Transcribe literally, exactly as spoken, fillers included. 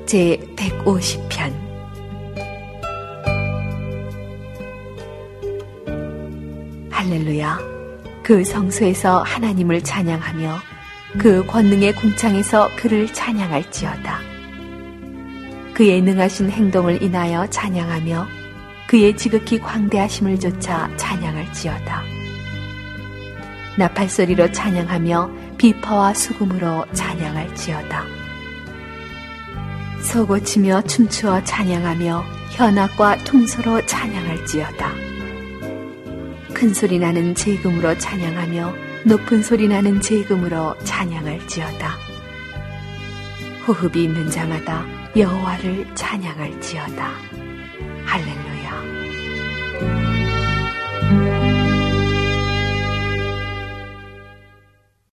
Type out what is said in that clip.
제백오십 편. 할렐루야. 그 성소에서 하나님을 찬양하며 그 권능의 궁창에서 그를 찬양할지어다. 그의 능하신 행동을 인하여 찬양하며 그의 지극히 광대하심을 조차 찬양할지어다. 나팔소리로 찬양하며 비파와 수금으로 찬양할지어다. 소고치며 춤추어 찬양하며 현악과 퉁소로 찬양할지어다. 큰 소리 나는 제금으로 찬양하며 높은 소리 나는 제금으로 찬양할지어다. 호흡이 있는 자마다 여호와를 찬양할지어다. 할렐루야.